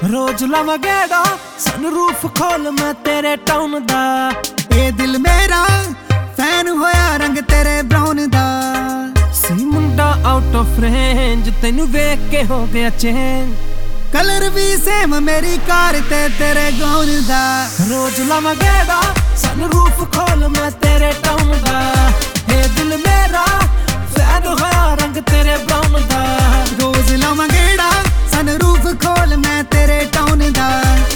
रोज लावा गेड़ा सनरूफ खोल मैं तेरे टाउन दा। ए दिल मेरा फैन होया रंग तेरे ब्राउन दा। सी मुंडा आउट ऑफ रेंज तेनू वेख के हो गया चेंज। कलर भी सेम मेरी कार ते तेरे गाउन दा। रोज लावा गेड़ा सनरूफ खोल मैं तेरे टाउन दा।